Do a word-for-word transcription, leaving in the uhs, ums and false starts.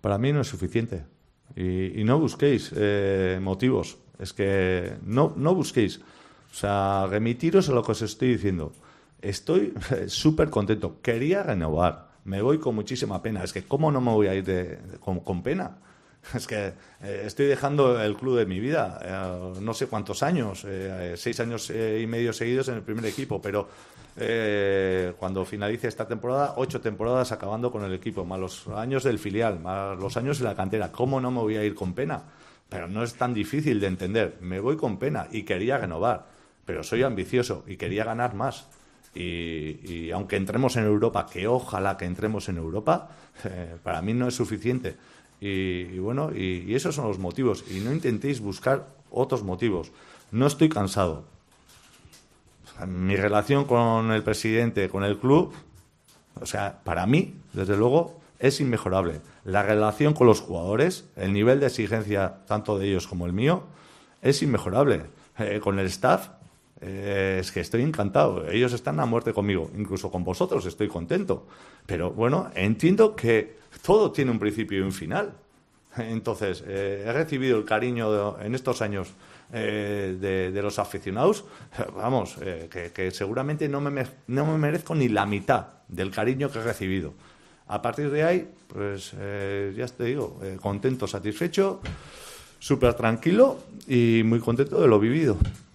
para mí no es suficiente. Y, y no busquéis eh, motivos. Es que no, no busquéis. O sea, remitiros a lo que os estoy diciendo. Estoy súper contento. Quería renovar. Me voy con muchísima pena. Es que, ¿cómo no me voy a ir de, de, con, con pena? Es que eh, estoy dejando el club de mi vida. Eh, no sé cuántos años. Eh, seis años eh, y medio seguidos en el primer equipo. Pero eh, cuando finalice esta temporada, ocho temporadas acabando con el equipo. Más los años del filial, más los años de la cantera. ¿Cómo no me voy a ir con pena? Pero no es tan difícil de entender. Me voy con pena y quería renovar. Pero soy ambicioso y quería ganar más. Y, y aunque entremos en Europa, que ojalá que entremos en Europa, eh, para mí no es suficiente. Y, y bueno, y, y esos son los motivos. Y no intentéis buscar otros motivos. No estoy cansado. O sea, mi relación con el presidente, con el club, o sea, para mí, desde luego, es inmejorable. La relación con los jugadores, el nivel de exigencia, tanto de ellos como el mío, es inmejorable. Eh, con el staff, Eh, es que estoy encantado. Ellos están a muerte conmigo. Incluso con vosotros estoy contento. Pero bueno, entiendo que todo tiene un principio y un final. Entonces, eh, he recibido el cariño de, en estos años eh, de, de los aficionados. Vamos, eh, que, que seguramente no me, no me merezco ni la mitad del cariño que he recibido. A partir de ahí, pues eh, ya te digo, eh, contento, satisfecho, súper tranquilo y muy contento de lo vivido.